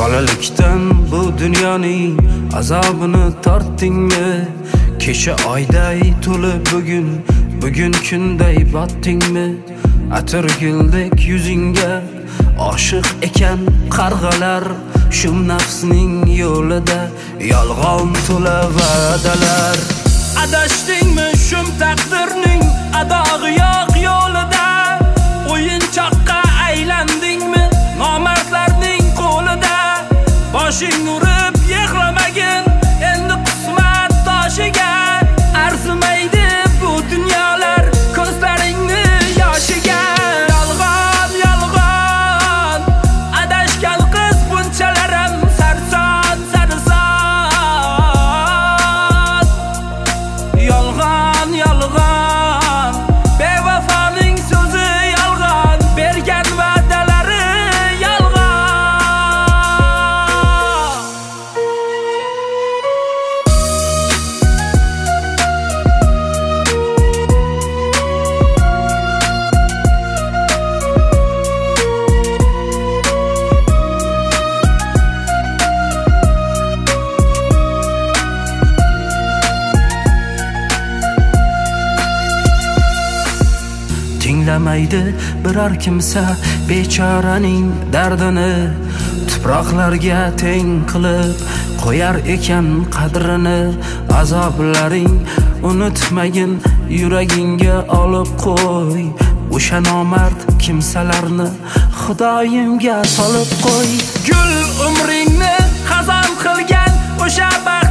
Bolalikdan bu dunyoning azobini tortdingmi? Kecha oyday to'lib bugun kunday botdingmi? Atirguldek yuzingga oshiq ekan qarg'alar, shum nafsning yo'lida yolg'on to'la va'dalar. Adashdingmi shum taqdirning adog'i yo'q yo'lida? O'yinchoqqa aylandingmi nomardlarning qo'lida? Boshing urib yig'lamagin endi qismat toshiga, arzimaydi bu dunyolar ko'zlaringni yoshiga. Yolg'on yolg'on adashgan qiz bunchalarim sarsot sarsot. Yolg'on yolg'on bevafoning so'zi yolg'on, bergan va'dalari yolg'on. Tinglamaydi biror kimsa bechoraning dardini, tuproqlarga teng qilib qo'yar ekan qadrini. Azoblaring unutmagin yuragingga olib qo'y, o'sha nomard kimsalarni xudoyimga solib qo'y. Gul umringni xazon qilgan o'sha baxt